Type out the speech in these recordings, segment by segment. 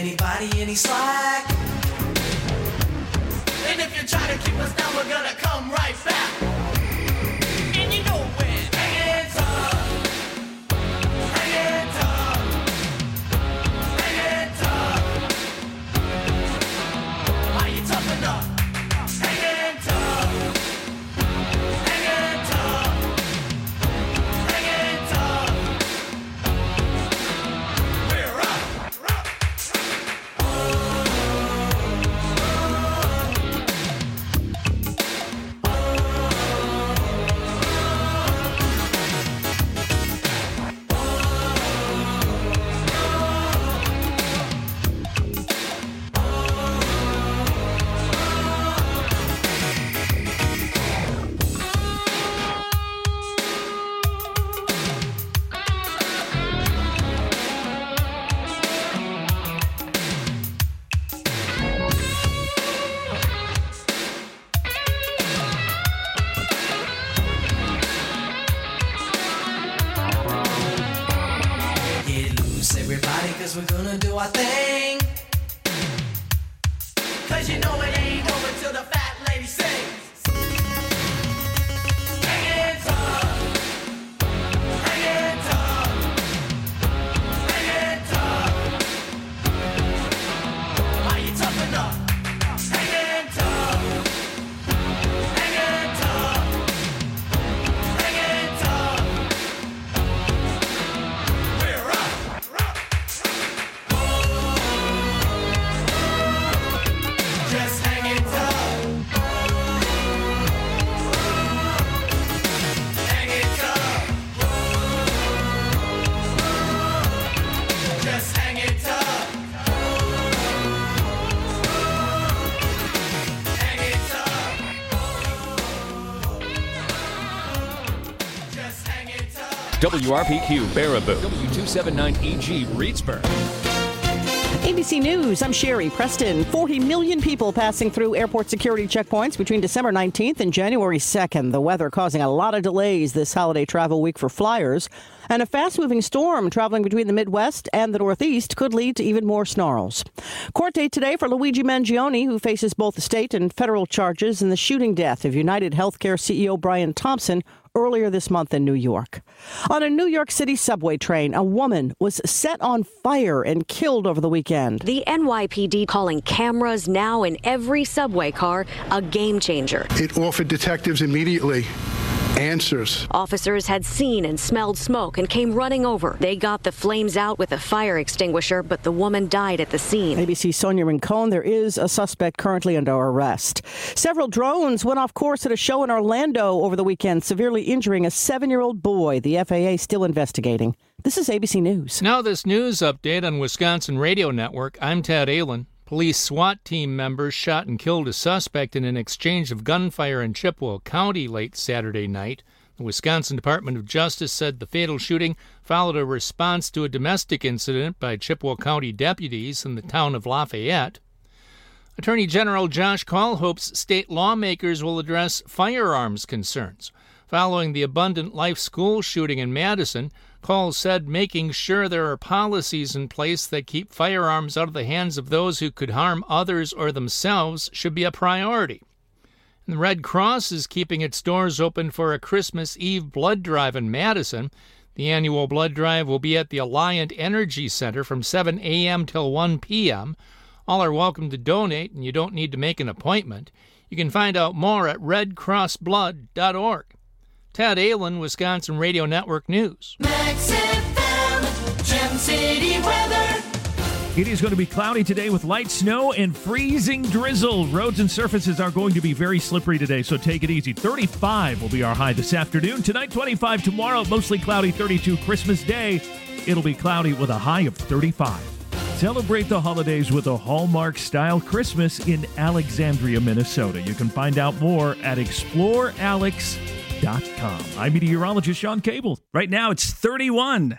anybody any slack. And if you try to keep us down, we're gonna come right back. And you know when. Hang it tough. Hang it tough. Hang it tough. Are you tough enough? Hang it tough. Hang it tough. Hang it tough. We're up. Everybody, cause we're gonna do our thing. Cause you know it ain't over till the fat lady sings. Hang it tough. Hang it tough. Hang it tough. Are you tough enough? Hang it tough. Hang it tough. Hang it tough. We're up. Just hang it tough. Hang it tough. Just hang it tough. Hang it tough. Just hang it tough. WRPQ Baraboo, W279EG Reedsburg. ABC News, I'm Sherry Preston. 40 million people passing through airport security checkpoints between December 19th and January 2nd. The weather causing a lot of delays this holiday travel week for flyers. And a fast-moving storm traveling between the Midwest and the Northeast could lead to even more snarls. Court date today for Luigi Mangione, who faces both state and federal charges in the shooting death of United Healthcare CEO Brian Thompson earlier this month in New York. On a New York City subway train, a woman was set on fire and killed over the weekend. The NYPD calling cameras now in every subway car a game changer. It offered detectives immediately answers. Officers had seen and smelled smoke and came running over. They got the flames out with a fire extinguisher, but the woman died at the scene. ABC's Sonia Rincon, there is a suspect currently under arrest. Several drones went off course at a show in Orlando over the weekend, severely injuring a 7-year-old boy. The FAA still investigating. This is ABC News. Now this news update on Wisconsin Radio Network. I'm Tad Allen. Police SWAT team members shot and killed a suspect in an exchange of gunfire in Chippewa County late Saturday night. The Wisconsin Department of Justice said the fatal shooting followed a response to a domestic incident by Chippewa County deputies in the town of Lafayette. Attorney General Josh Kaul hopes state lawmakers will address firearms concerns. Following the Abundant Life school shooting in Madison, Kaul said making sure there are policies in place that keep firearms out of the hands of those who could harm others or themselves should be a priority. And the Red Cross is keeping its doors open for a Christmas Eve blood drive in Madison. The annual blood drive will be at the Alliant Energy Center from 7 a.m. till 1 p.m. All are welcome to donate, and you don't need to make an appointment. You can find out more at redcrossblood.org. Tad Allen, Wisconsin Radio Network News. Max FM, Gem City weather. It is going to be cloudy today with light snow and freezing drizzle. Roads and surfaces are going to be very slippery today, so take it easy. 35 will be our high this afternoon. Tonight, 25 tomorrow, mostly cloudy, 32 Christmas Day. It'll be cloudy with a high of 35. Celebrate the holidays with a Hallmark-style Christmas in Alexandria, Minnesota. You can find out more at explorealex.com. I'm meteorologist Sean Cable. Right now, it's 31.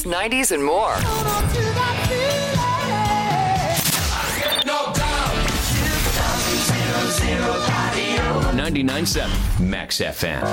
80s, 90s, and more. 99.7 Max FM.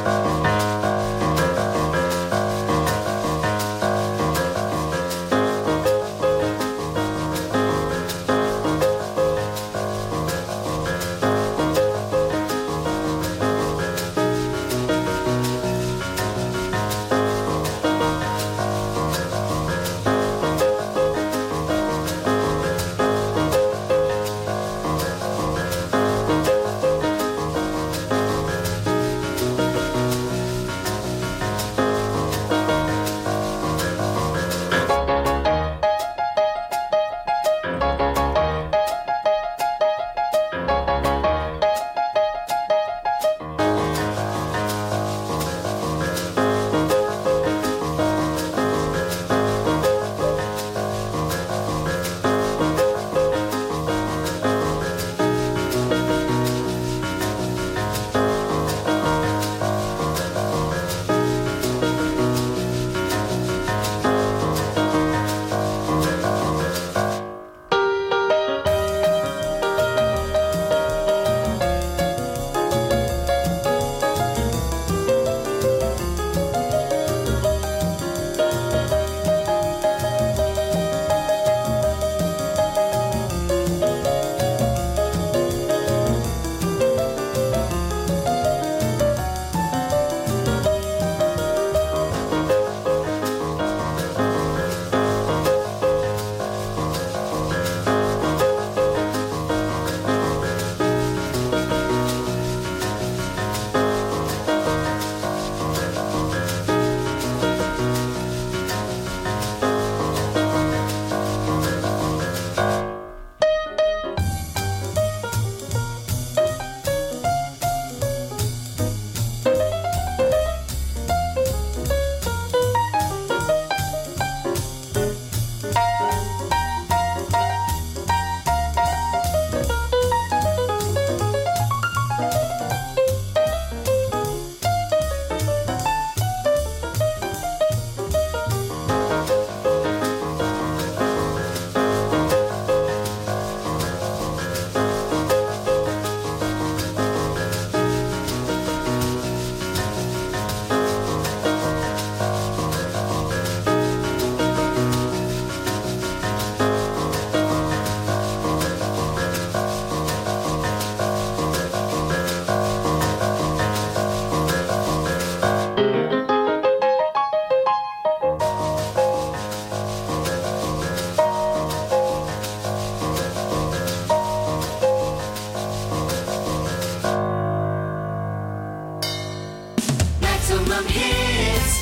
Maximum hits.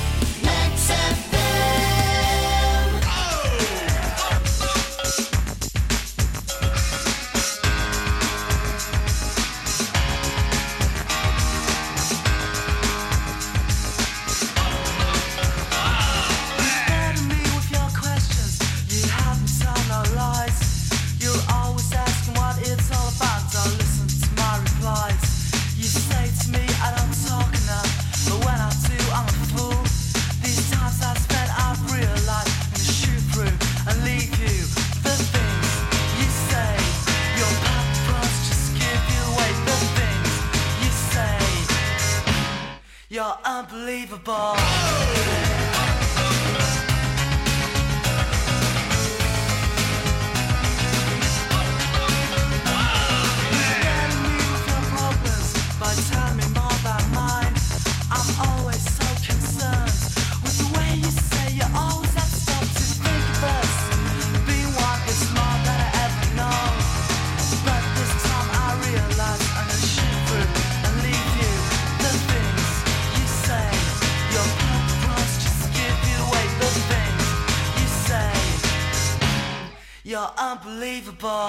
Max FM. Burden me with your questions. You haven't told no lies. You're always asking what it's all about. Don't listen to my replies. You say to me I don't talk enough, but when I do I'm a fool. These times I spent I've realized I'm gonna shoot through and leave you. The things you say, your paparazzi just give you away. The things you say, you're unbelievable. By telling me more about mine, I'm always so concerned with the way you say you always have to stop to think of us. Being one is more than I ever know, but this time I realize I'm gonna shoot through and leave you. The things you say, your purpose just give you away. The things you say, you're unbelievable.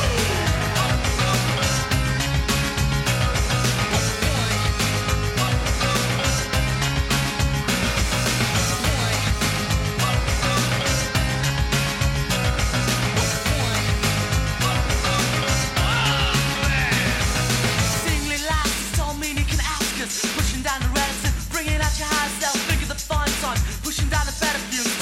Singly laughs don't mean you can ask us. Pushing down the relative, bringing out your higher self. Think of the fun times, pushing down the better views.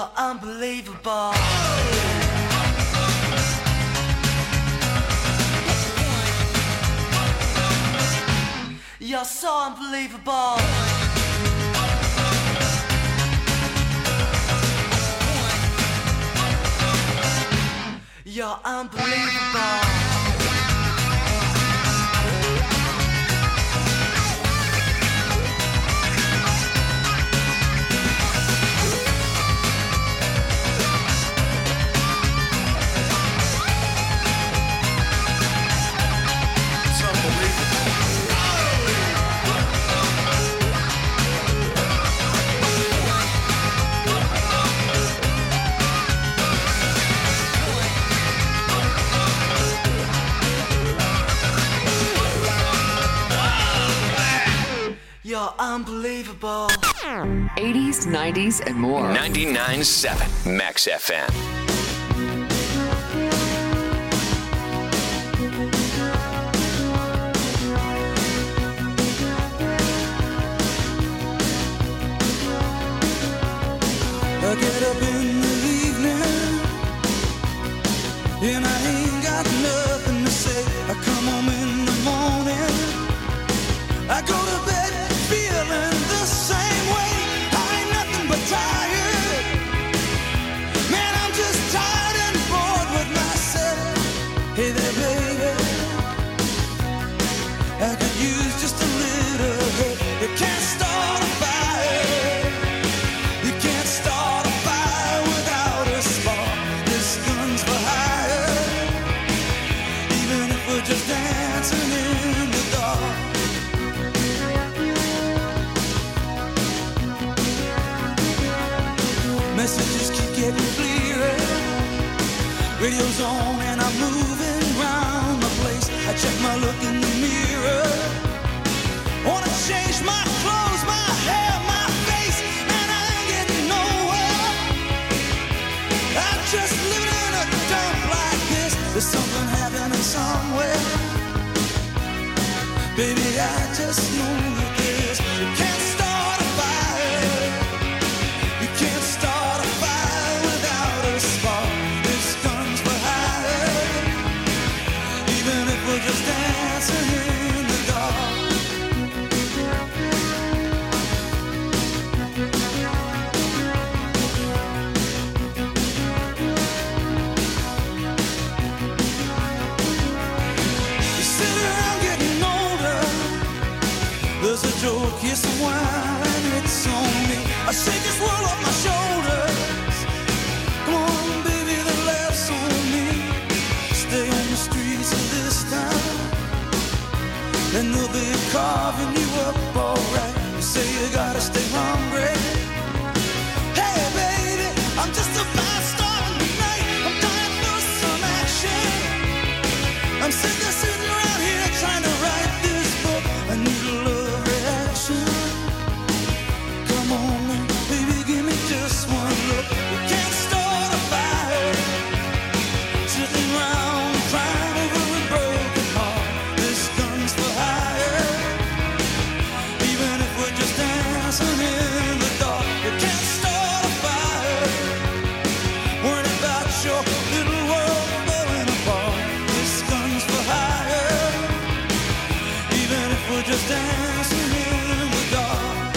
You're unbelievable. You're so unbelievable. You're unbelievable. You're unbelievable. 80s, 90s, and more. 99.7 Max FM. I get up in the evening and I ain't got nothing to say. I come home in the morning, I go to bed feeling the same way. I ain't nothing but tired. Man, I'm just tired and bored with myself. Hey there, baby, I could use just a little help. You can't start a fire. You can't start a fire without a spark. This gun's for hire. Even if we're just dancing in the dark. Messages keep getting clearer. Radio's on and I'm moving around the place. I check my look in the mirror. Wanna change my clothes, my hair, my face, and I ain't getting nowhere. I'm just living in a dump like this. There's something happening somewhere. Baby, I just know that this. You can't start a fire. You can't start a fire without a spark. This gun's for hire. Even if we're just dancing in the dark. You sit around getting older. There's a joke, yes, a wine, it's on me. I shake this world off my shoulders. Come on, baby, the laughs on me. Stay on the streets of this town, and they'll be carving you up alright. You say you gotta stay hungry. Hey, baby, I'm just about starting the night. I'm dying for some action. I'm sick of sitting around here trying to write this book. I need a love reaction. Come on, baby, give me just one look. We can't start a fire. Sitting around crying over a broken heart. This gun's for hire. Even if we're just dancing in the dark. We can't start a fire. Worrying about your little world falling apart. This gun's for hire. Even if we're just dancing in the dark.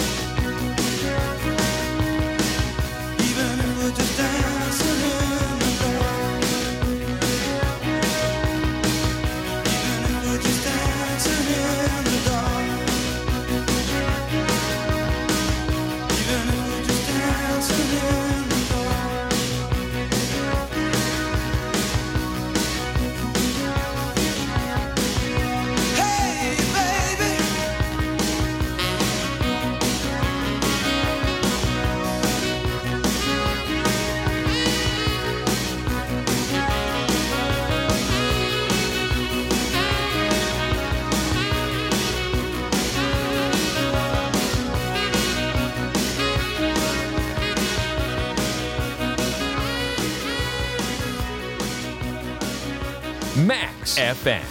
Even if we're just dancing in the dark. Even if we're just dancing in the dark. Even if we're just dancing in the dark. Hey, baby. Max FM.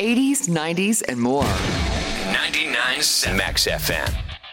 80s, 90s, and more. 99.7 Max FM.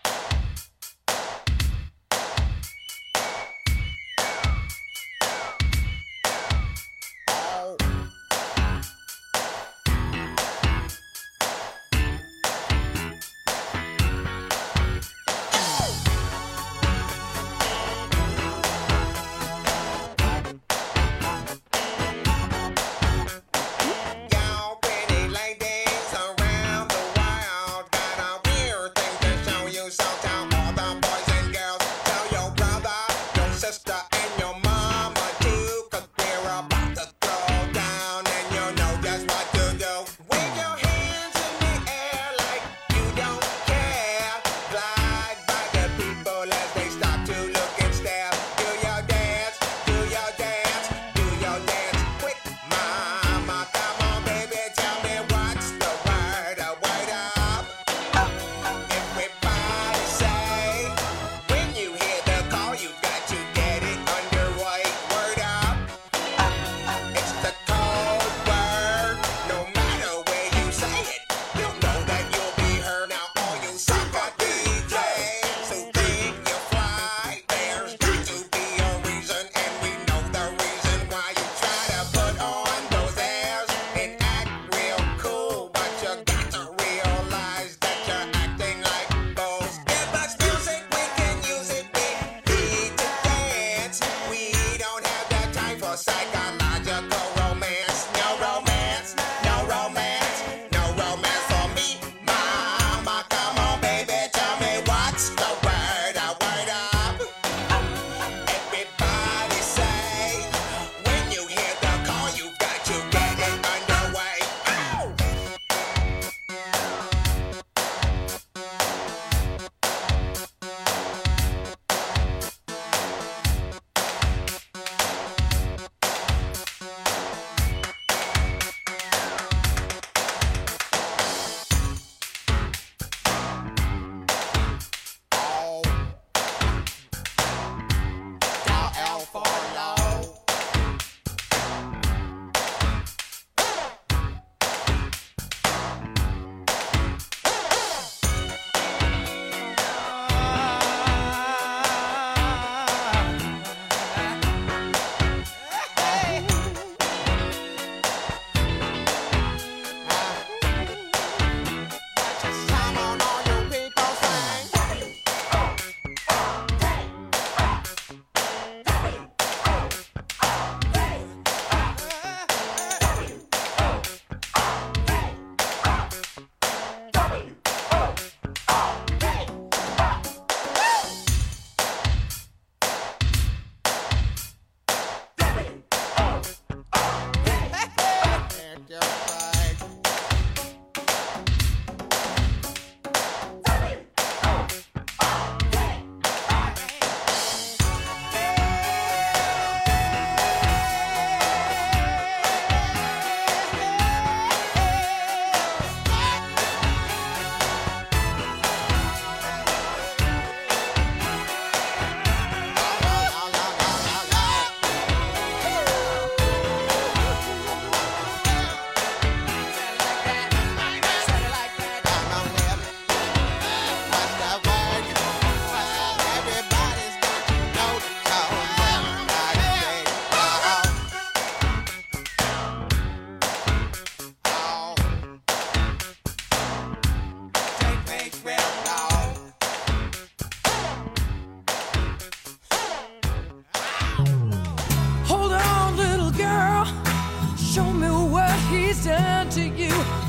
done to you.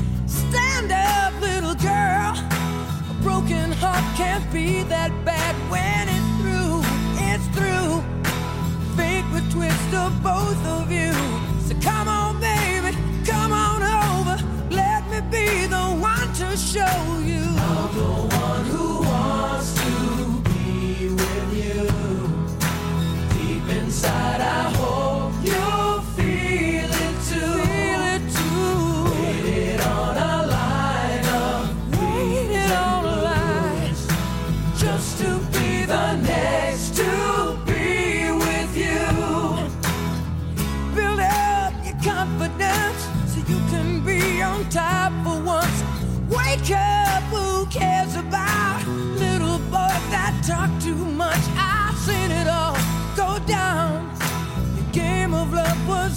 Stand up, little girl. A broken heart can't be that bad when it's through. It's through. Fate would twist of both of you. So come on, baby, come on over. Let me be the one to show you. I'm the one who wants to be with you. Deep inside, I hope you'll feel it too. Feel it too. Waited on a line of, waited on a line, just to be the next to be with you. Build up your confidence so you can be on top.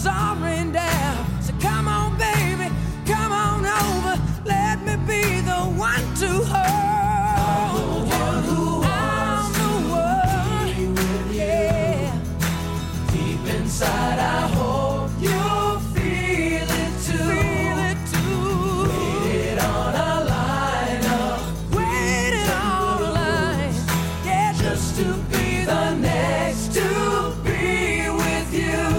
all rained down. So come on, baby, come on over. Let me be the one to hold you. I'm the one, yeah. Deep inside, I hope you feel it too. Waited on a lineup. Waited on a line. Yeah, just to be the next to be with you.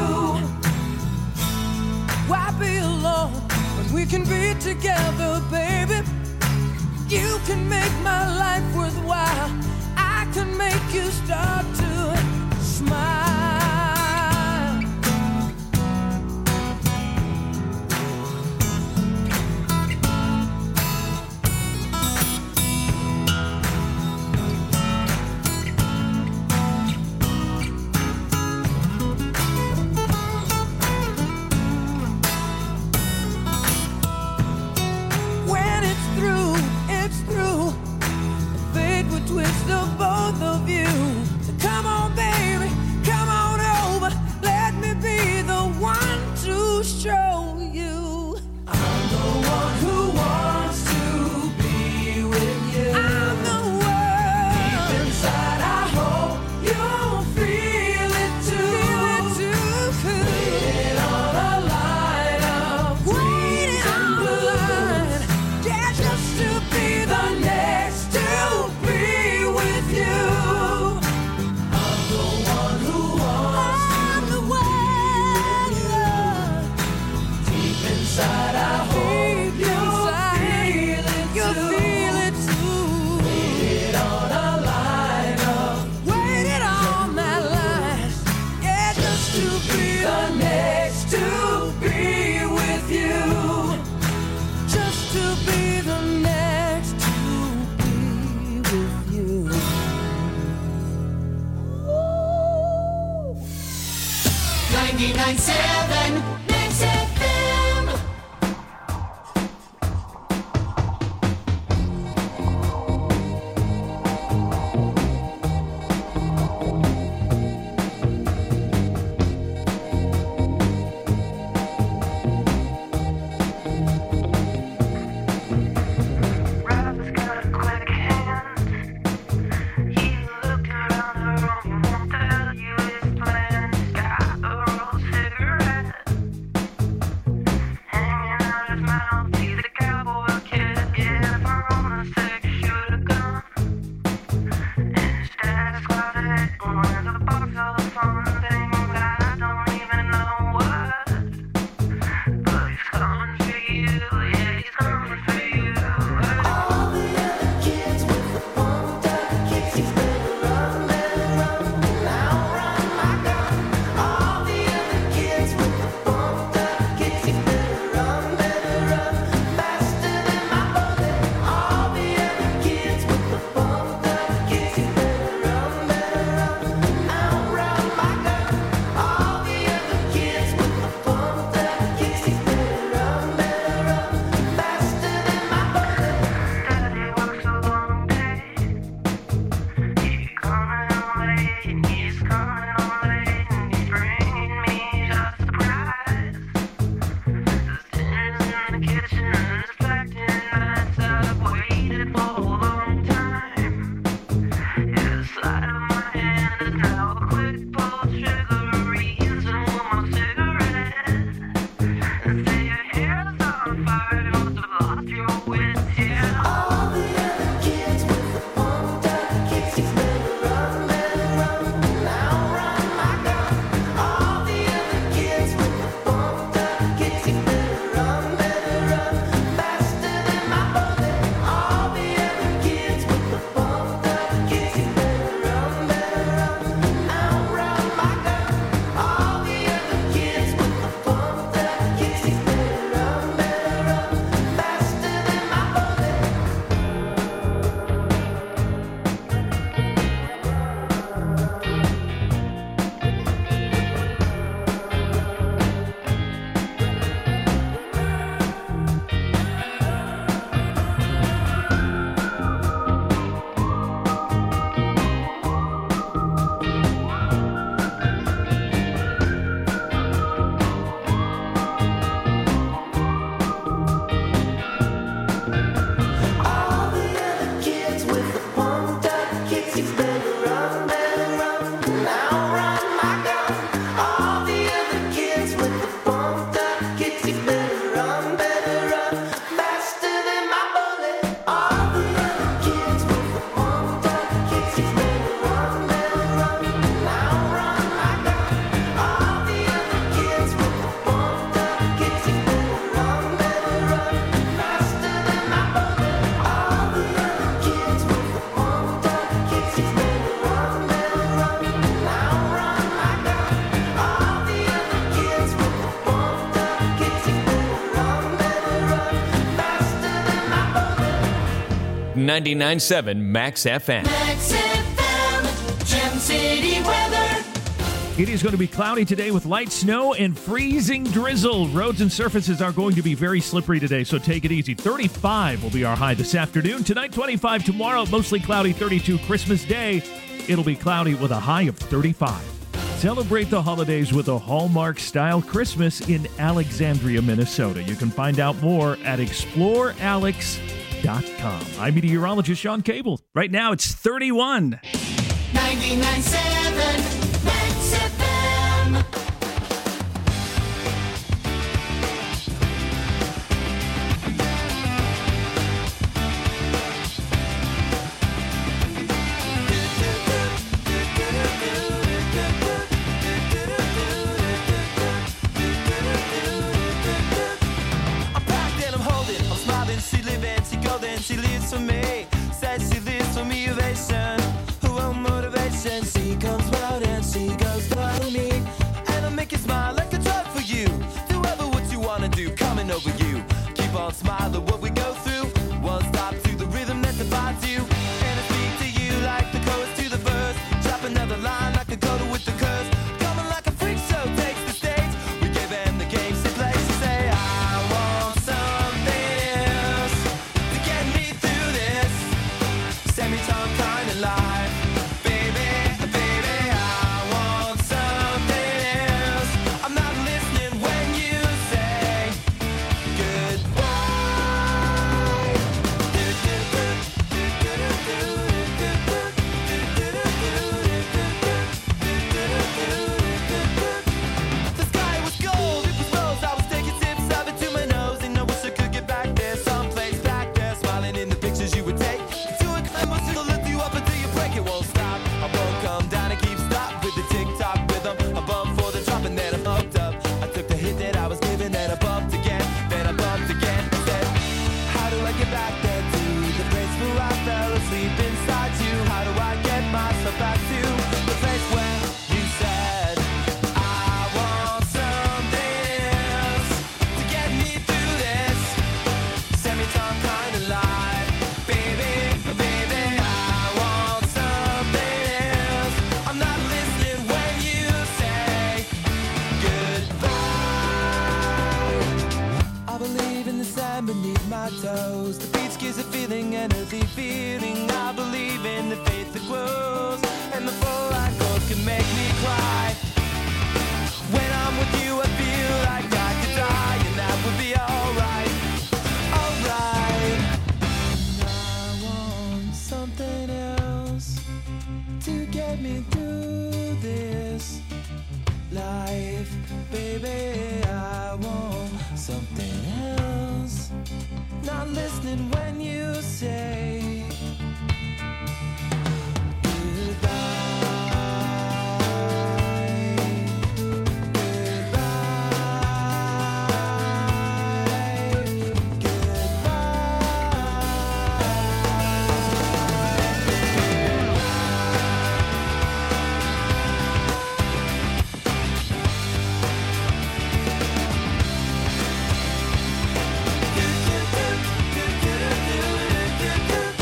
Why be alone when we can be together, baby? You can make my life worthwhile. I can make you start to smile. When it's through, it's through. Fate would twist the both of you. So come on, baby, come on over. Let me be the one to show you. I'm the one who wants to be with you. I'm the one. Deep inside, I hope you'll feel it too. Waiting on a lineup. Waiting on a line. Yeah, just to be the next to be with you. I'm the one who wants to be loved. Deep inside, I hope you'll feel it too. Waited on a lineup. Waited on that line. Yeah, just to be the next to be with you. Just to be the next to be with you. 99.7 Mix FM. Rob's got quick hands. He looked around the room, won't tell you his plans. Got a roll cigarette. 99.7 Max FM. Max FM, Gem City weather. It is going to be cloudy today with light snow and freezing drizzle. Roads and surfaces are going to be very slippery today, so take it easy. 35 will be our high this afternoon. Tonight, 25. Tomorrow, mostly cloudy, 32. Christmas Day, it'll be cloudy with a high of 35. Celebrate the holidays with a Hallmark-style Christmas in Alexandria, Minnesota. You can find out more at explorealex.com. I'm meteorologist Sean Cable. Right now, it's 31. 99.7 Max FM. I'm packed and I'm holding, I'm smiling, she living, she golden, she lives for me. Says she lives for me, ovation, her own motivation. She comes round and she goes for me, and I make you smile like a drug for you. Do ever what you wanna do, coming over you. Keep on smiling what we go through. One stop to the rhythm that divides you, and I speak to you like the chorus to the verse. Drop another line like a coda with the curse. Coming like a freak show takes the stage. We gave them the game she plays. She say I want something else to get me through this semi-time kind of life. Baby, baby, I want something else. I'm not listening when you say goodbye. The sky was gold, it was rose. I was taking sips of it to my nose, and I wish I could get back there, someplace back there, smiling in the pictures you would take. To a climb, she'll lift you up until you break. It won't stop. I won't come down and keep stop with the tick-tock rhythm. I bumped for the drop and then I bumped up. I took the hit that I was given, then I bumped again, then I bumped again. Said, how do I get back there to the place where I fell asleep inside you? How do I get myself back to the place where you said I want something else to get me through this semi-time kind of life? Baby, baby, I want something else. I'm not listening when you say goodbye. I believe in the sand beneath my toes. The beach gives a feeling, an earthy feeling. I believe in the faith that grows, and the full light goes can make me cry. When I'm with you, I feel like I could die, and that would be alright. Alright. I want something else to get me through this life. Baby, I want something else. Not listening when you say goodbye.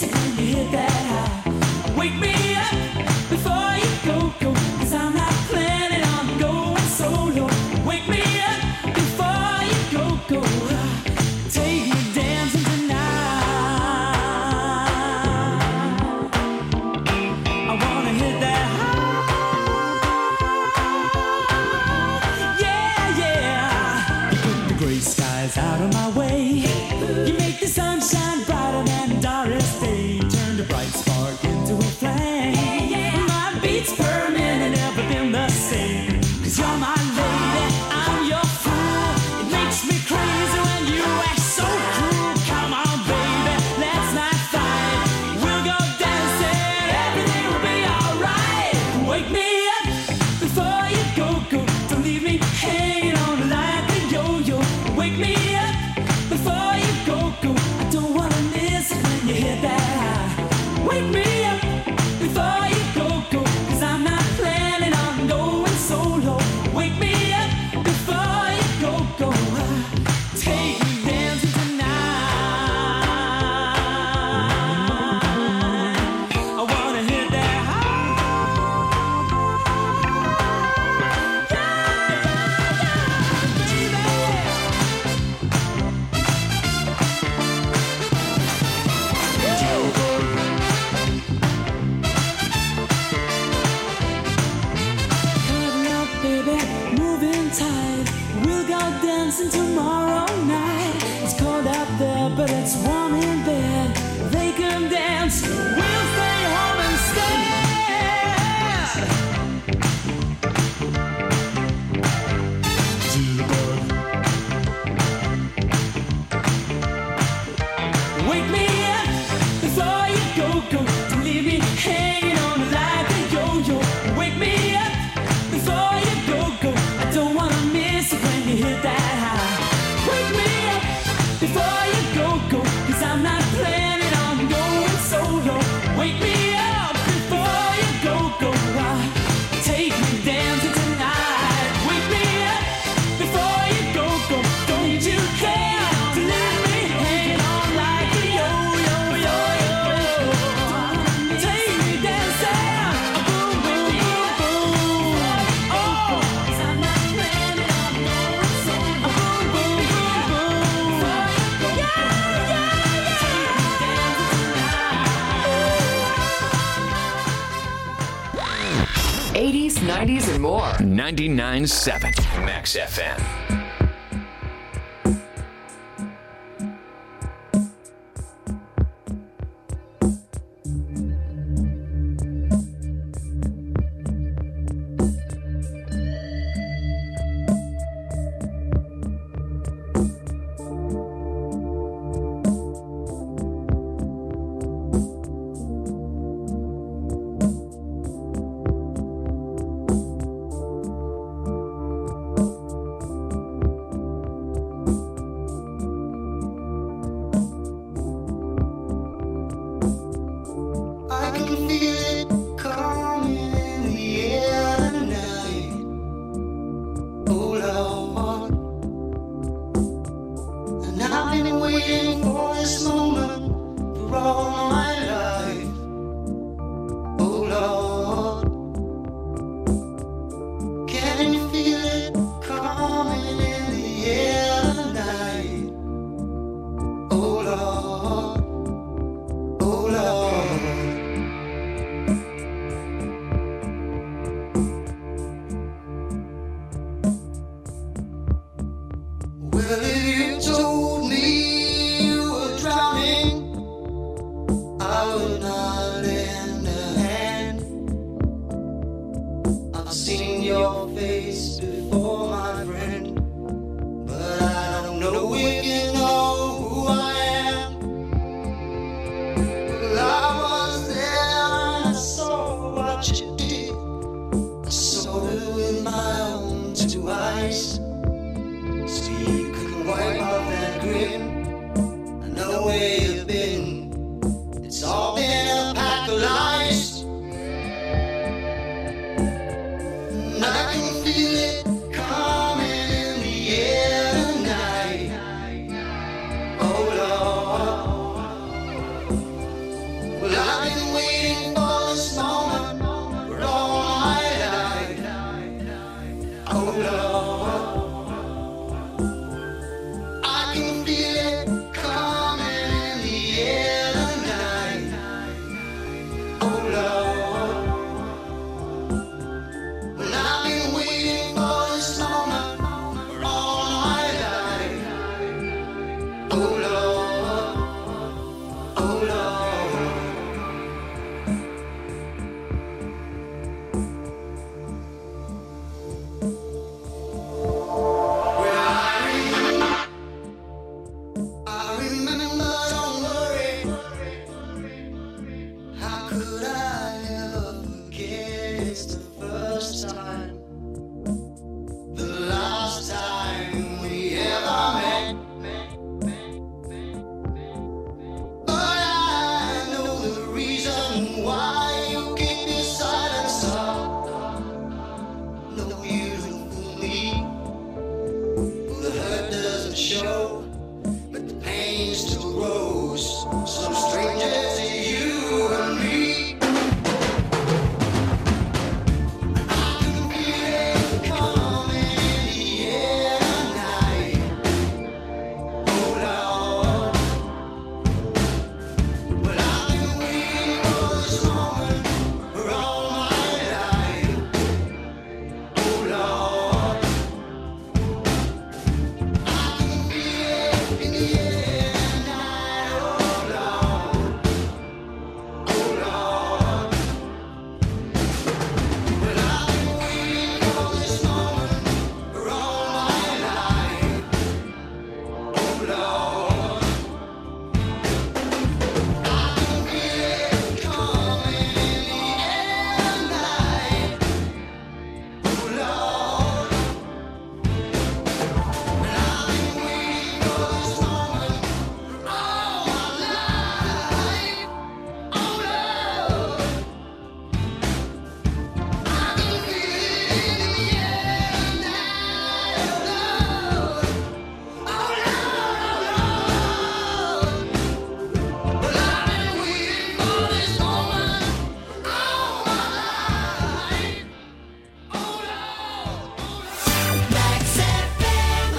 miss it when you hit that high. Wake me up before you go, 'cause I'm not planning on going solo. Wake me up before you go. Take me dancing tonight. I wanna hit that high. Yeah, yeah. You put the gray skies out of my way. You make the sunshine brighter than Doris Day. Turn the bright spark into a flame. My beats per minute never been the same. 'Cause you're my lady, I'm your fool. It makes me crazy when you act so cruel. Come on, baby, let's not fight. We'll go dancing, everything will be alright. Wake me up before you go. Don't leave me hanging on like a yo-yo. Wake me up before you go. I don't wanna miss it when you hit that high. Wake me up before you go, 'cause I'm not planning on going solo. Wake me up before you go. Take me dancing tonight. I wanna hit that Cuddle up, baby, moving tight. We'll go dancing tomorrow night. It's cold out there, but it's warm in bed. They can dance, we'll stay home instead. Wake me up before you go. Don't leave me hanging on like a yo-yo. Wake me up before you go. I don't wanna miss it when you hit that high. Wake me up before you go, 'cause I'm not planning on going solo. Wake me up before you go. Take me dancing tonight. Wake me up before you go. Don't you care to leave me hanging on like a yo-yo. Take me dancing, boom, boom, boom, boom. Oh, 'cause I'm not planning on going solo. Boom, boom, boom, boom. Yeah, yeah, yeah. Take me dancing tonight. 80s, 90s, and more. 99.7 Max FM. I can feel it coming in the air tonight. Oh Lord, and I've been waiting for this moment for all my life. Oh Lord, can you feel it coming in the air tonight? Oh Lord, oh Lord. Well, if you told me you were drowning, I would not lend a hand. I've seen your face before, my friend, but I don't know if you know who I am. Well, I was there and I saw what you did. I saw it with my own two eyes. So you could wipe off that grin. I know where you've been. It's all been a I've been waiting for this moment for all my life. Oh Lord, I can feel it coming in the air tonight. Oh Lord, well I've been waiting for this moment for all my life. Oh Lord, oh Lord. Well, I remember, don't worry. How could I ever forget? It's the first time, the last time we ever met. But I know the reason why you keep your silence up. No, you don't fool me. The hurt doesn't show, but the pain still grows. Some strangers to you and me. I can feel it coming in the air tonight. Oh Lord, well I've been waiting for this moment for all my life. Oh Lord, I can feel it in the air tonight. Oh Lord, oh Lord, well I've been waiting for this moment for all my life. Oh Lord, I can feel it coming in the air tonight. Oh Lord, well I've been waiting for this moment for all my life. Oh Lord, I can feel it in the air tonight. Oh Lord, oh Lord, well I've been waiting for this moment all my life. Oh Lord, Max FM.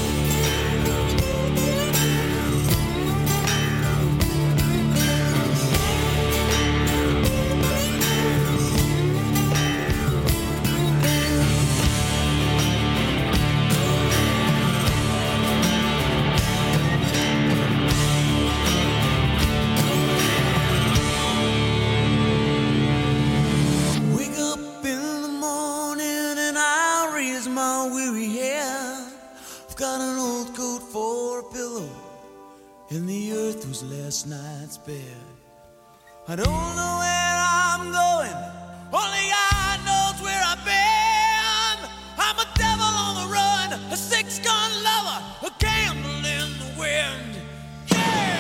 Wake up in the morning and I raise my weary head. I've got an old coat for a pillow, and the earth was last night's bed. I don't know where I'm going, only God knows where I've been. I'm a devil on the run, a six-gun lover, a candle in the wind. Yeah!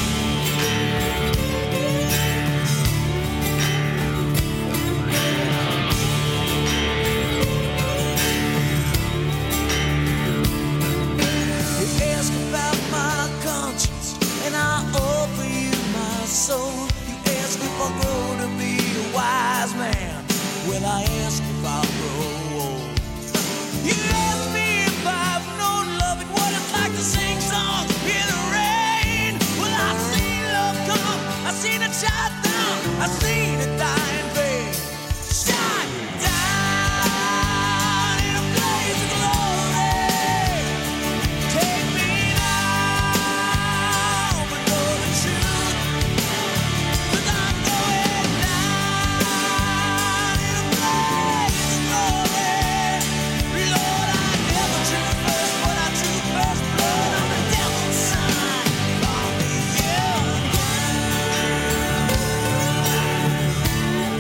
You ask about my conscience, and I offer you my soul. You ask if I'll grow to be a wise man. Well, I ask if I'll grow old. You ask me if I've known love and what it's like to sing songs in the rain. Well, I've seen love come, I've seen it shine down, I've seen it die in vain. Shine down in a blaze of glory. Take me now, but know the truth. 'Cause I'm going down in a blaze of glory. Lord, I never took first, but I took first blood on the devil's side. Call me young.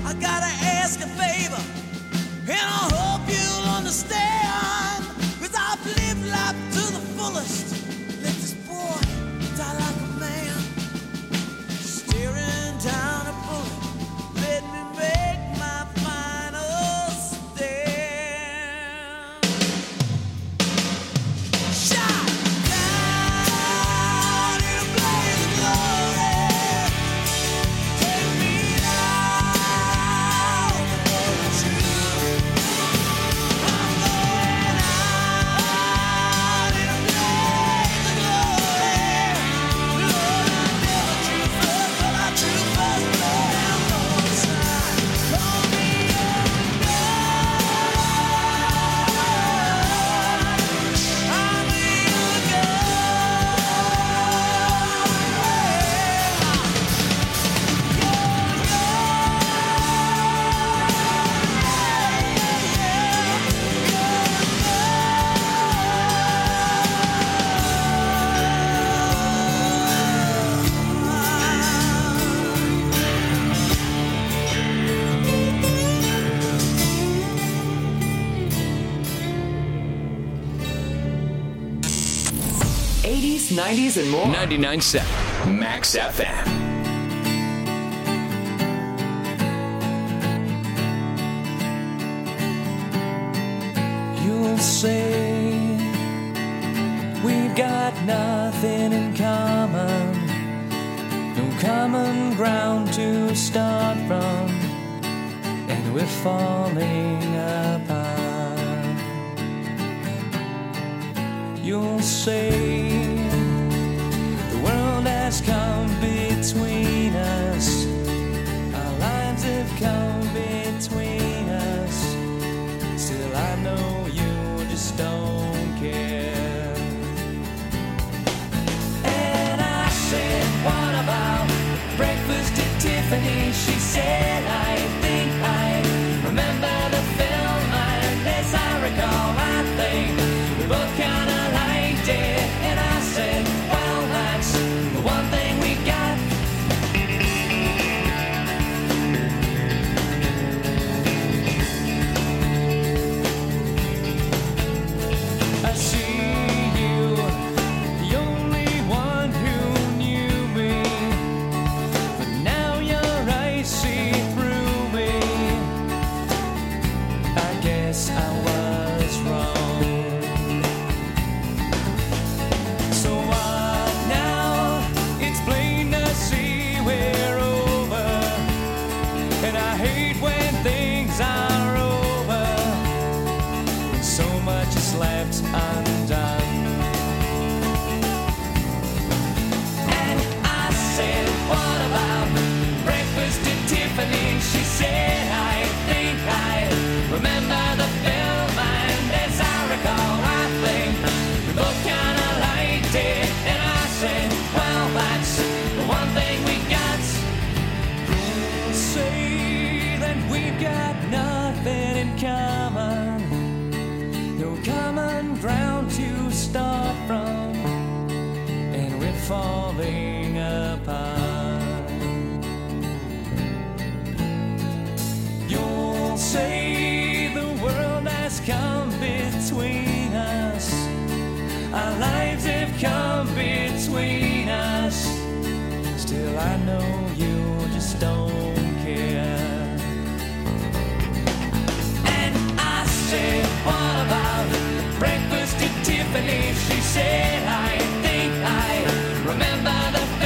I gotta ask a favor, and I hope you'll understand. 'Cause I've lived life to the fullest. Let this boy die like a man. Staring down a bullet, let me make my final stand. Shot down in a blaze of glory. Take me down for the truth. I'm going out in a blaze of glory. Lord, I never drew first, but I drew first blood and Lord side. Call me I'm '80s, '90s, and more. 99.7 Max FM. You'll say we've got nothing in common, no common ground to start from, and we're falling apart. You'll say the world has come between us, our lives have come between us. Still I know you just don't care. And I said, what about breakfast at Tiffany? She said, I think I remember the film, and as I recall, I think we both kinda liked it. And I said, well, that's the one thing we got. I see you, the only one who knew me, but now your eyes see through me. I guess I was wrong. So what now? It's plain to see we're over, and I hate when things are over, when so much is left undone. And I said, what about breakfast at Tiffany? She said, I think I remember the film, and as I recall, I think we both kinda liked it. And I said, well, that's the one thing we got. Say that we've got nothing in common, no common ground to start from, and we're falling apart. You'll say the world has come between us, our lives have come between us. Still I know you just don't care. And I said, what about breakfast at Tiffany? She said, I think I remember the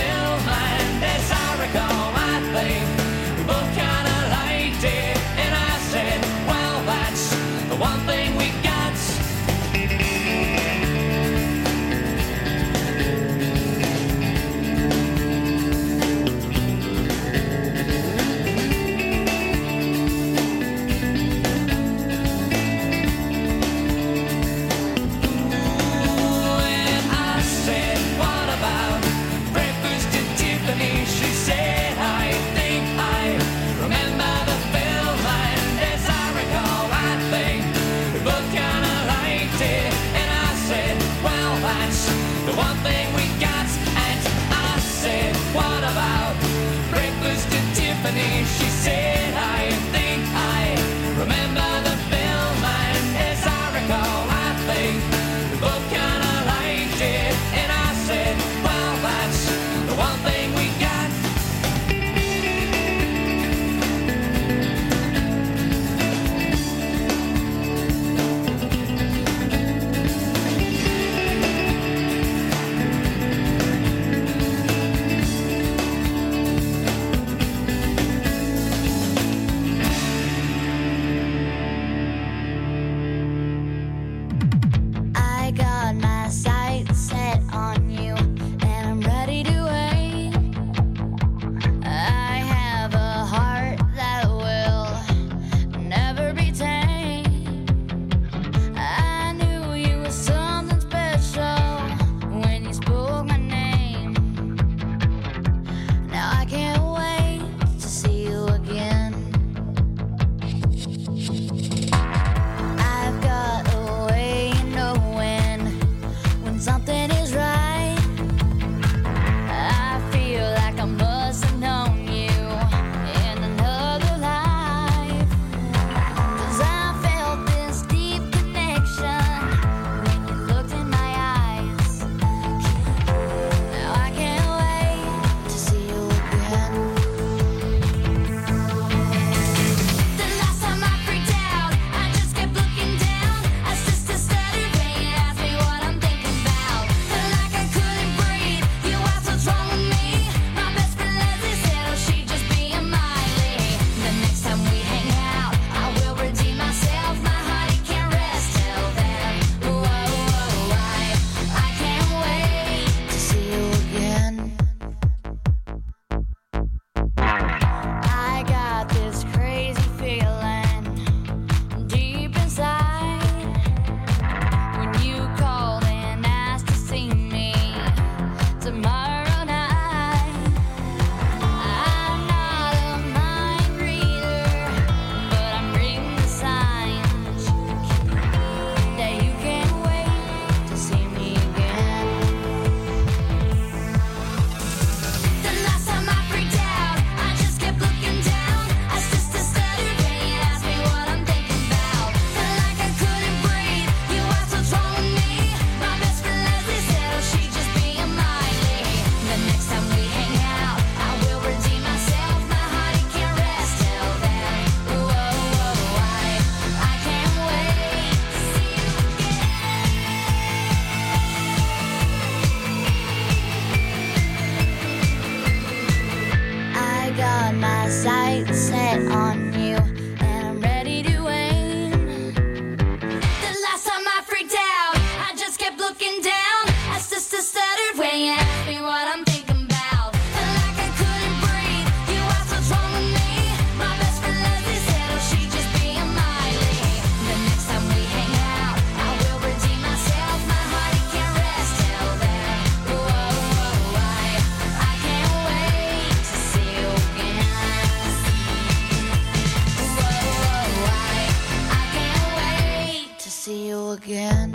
again.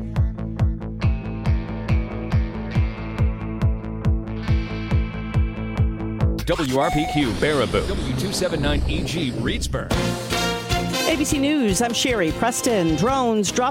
WRPQ Baraboo. W279EG Reedsburg. ABC News, I'm Sherry Preston. Drones drop